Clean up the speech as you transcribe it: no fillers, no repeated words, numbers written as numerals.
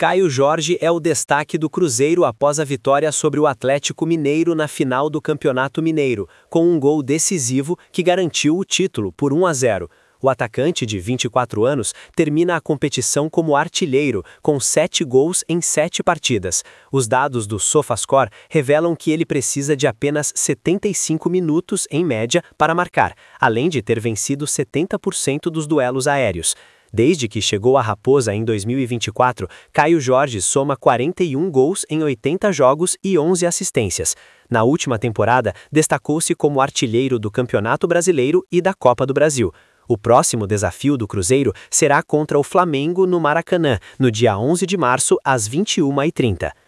Caio Jorge é o destaque do Cruzeiro após a vitória sobre o Atlético Mineiro na final do Campeonato Mineiro, com um gol decisivo que garantiu o título por 1-0. O atacante de 24 anos termina a competição como artilheiro, com 7 gols em 7 partidas. Os dados do SofaScore revelam que ele precisa de apenas 75 minutos, em média, para marcar, além de ter vencido 70% dos duelos aéreos. Desde que chegou à Raposa em 2024, Caio Jorge soma 41 gols em 80 jogos e 11 assistências. Na última temporada, destacou-se como artilheiro do Campeonato Brasileiro e da Copa do Brasil. O próximo desafio do Cruzeiro será contra o Flamengo no Maracanã, no dia 11 de março, às 21h30.